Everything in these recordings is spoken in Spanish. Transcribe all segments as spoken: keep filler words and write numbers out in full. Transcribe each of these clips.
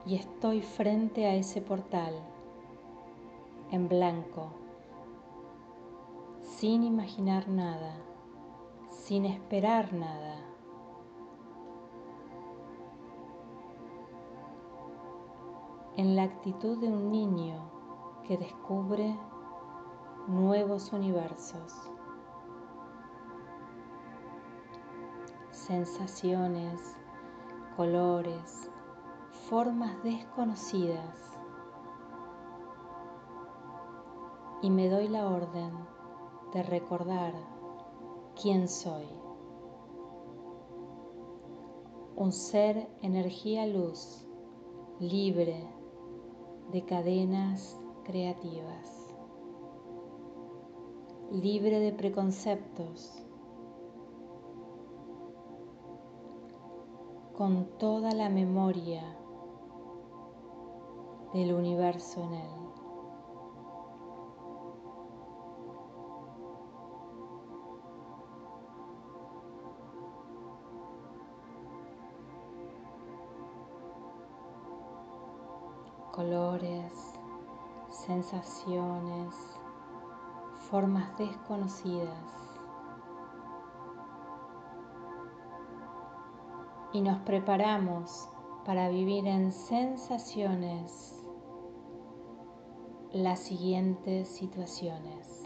y estoy frente a ese portal, en blanco, sin imaginar nada, sin esperar nada. En la actitud de un niño que descubre nuevos universos, sensaciones, colores, formas desconocidas, y me doy la orden de recordar quién soy. Un ser energía luz, libre de cadenas creativas, libre de preconceptos, con toda la memoria del universo en él. Colores, sensaciones, formas desconocidas. Y nos preparamos para vivir en sensaciones las siguientes situaciones.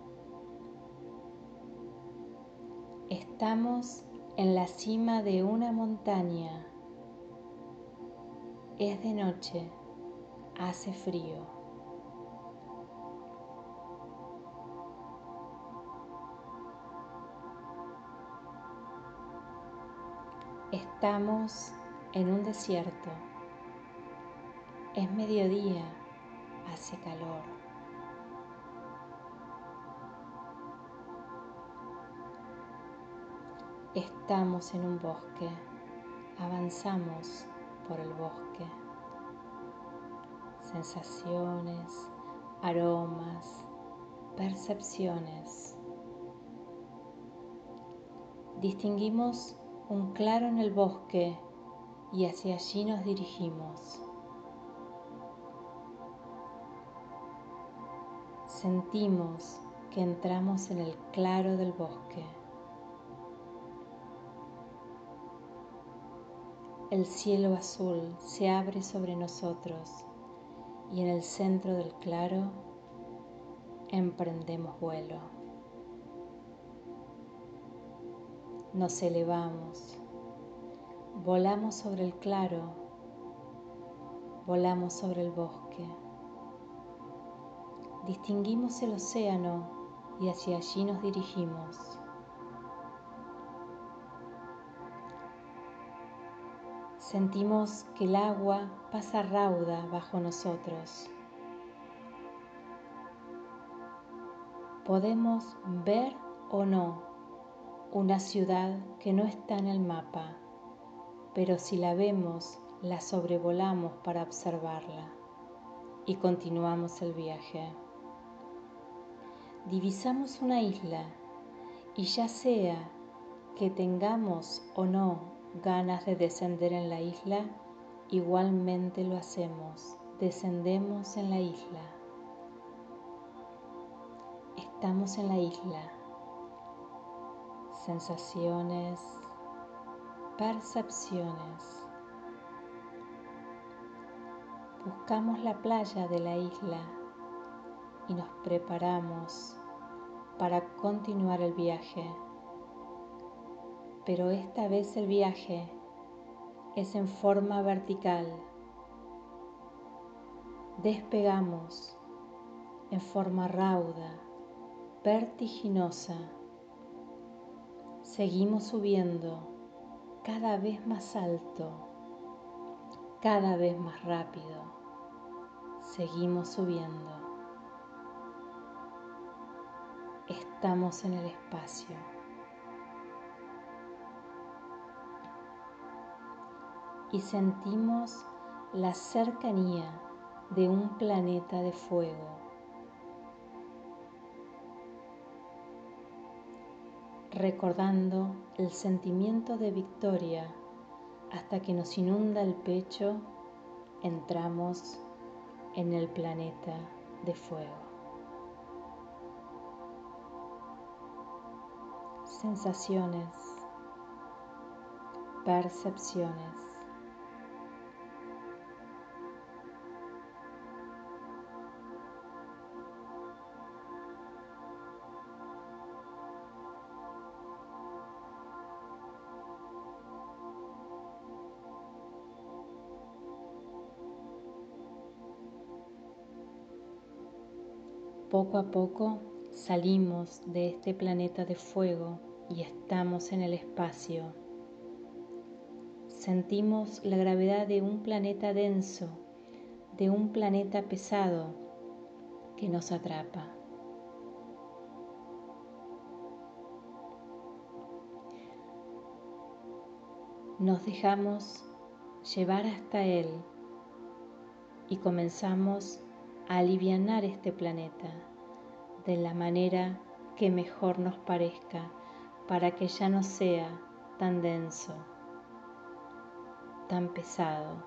Estamos en la cima de una montaña. Es de noche, hace frío. Estamos en un desierto. Es mediodía, hace calor. Estamos en un bosque. Avanzamos por el bosque. Sensaciones, aromas, percepciones. Distinguimos un claro en el bosque y hacia allí nos dirigimos. Sentimos que entramos en el claro del bosque. El cielo azul se abre sobre nosotros y en el centro del claro emprendemos vuelo. Nos elevamos, volamos sobre el claro, volamos sobre el bosque. Distinguimos el océano y hacia allí nos dirigimos. Sentimos que el agua pasa rauda bajo nosotros. Podemos ver o no una ciudad que no está en el mapa, pero si la vemos, la sobrevolamos para observarla y continuamos el viaje. Divisamos una isla y ya sea que tengamos o no ganas de descender en la isla, igualmente lo hacemos, descendemos en la isla. Estamos en la isla. Sensaciones, percepciones. Buscamos la playa de la isla y nos preparamos para continuar el viaje. Pero esta vez el viaje es en forma vertical. Despegamos en forma rauda, vertiginosa. Seguimos subiendo cada vez más alto, cada vez más rápido. Seguimos subiendo. Estamos en el espacio. Y sentimos la cercanía de un planeta de fuego. Recordando el sentimiento de victoria hasta que nos inunda el pecho entramos en el planeta de fuego. Sensaciones, percepciones, poco a poco salimos de este planeta de fuego y estamos en el espacio. Sentimos la gravedad de un planeta denso, de un planeta pesado que nos atrapa. Nos dejamos llevar hasta él y comenzamos a alivianar este planeta de la manera que mejor nos parezca para que ya no sea tan denso, tan pesado.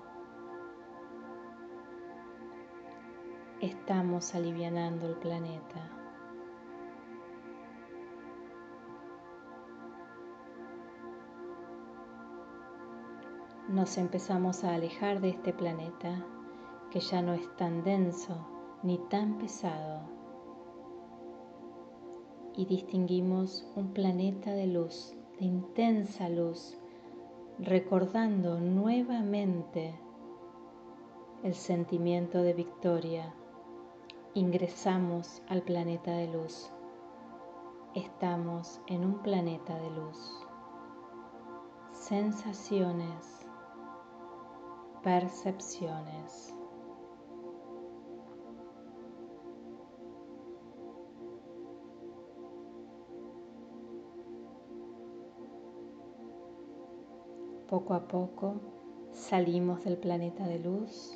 Estamos alivianando el planeta. Nos empezamos a alejar de este planeta que ya no es tan denso ni tan pesado y distinguimos un planeta de luz, de intensa luz, recordando nuevamente el sentimiento de victoria. Ingresamos al planeta de luz. Estamos en un planeta de luz. Sensaciones, percepciones. Poco a poco salimos del planeta de luz.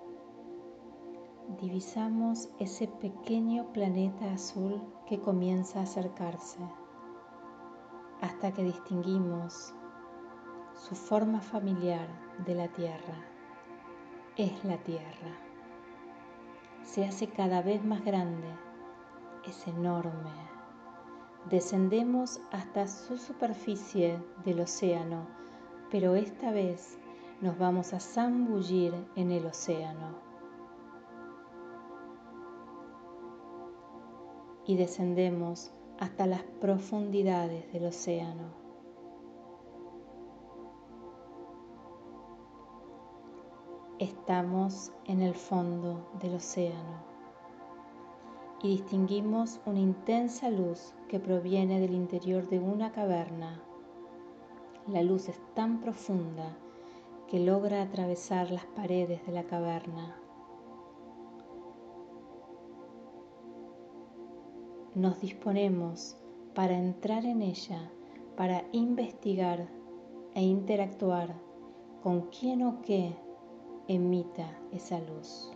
Divisamos ese pequeño planeta azul que comienza a acercarse hasta que distinguimos su forma familiar de la Tierra. Es la Tierra. Se hace cada vez más grande, es enorme. Descendemos hasta su superficie del océano, pero esta vez nos vamos a zambullir en el océano. Y descendemos hasta las profundidades del océano. Estamos en el fondo del océano y distinguimos una intensa luz que proviene del interior de una caverna. La luz es tan profunda que logra atravesar las paredes de la caverna. Nos disponemos para entrar en ella, para investigar e interactuar con quién o qué emita esa luz.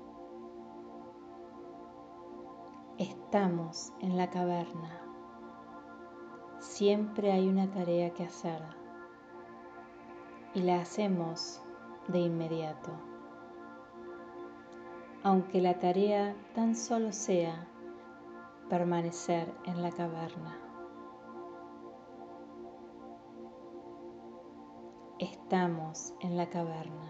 Estamos en la caverna. Siempre hay una tarea que hacer y la hacemos de inmediato. Aunque la tarea tan solo sea permanecer en la caverna. Estamos en la caverna.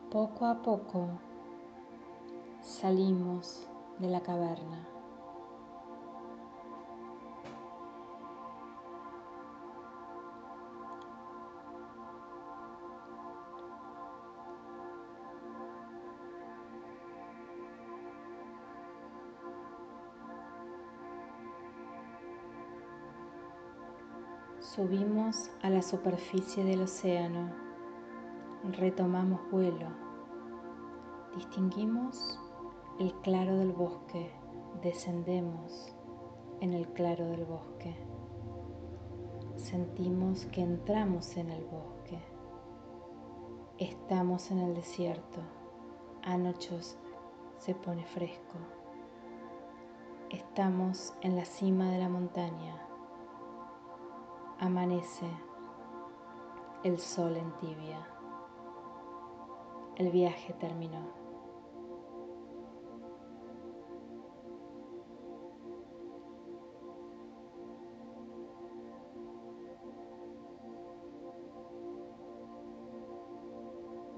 Poco a poco salimos de la caverna. Subimos a la superficie del océano, retomamos vuelo, distinguimos el claro del bosque, descendemos en el claro del bosque, sentimos que entramos en el bosque, estamos en el desierto, anoche se pone fresco, estamos en la cima de la montaña. Amanece el sol en tibia. El viaje terminó.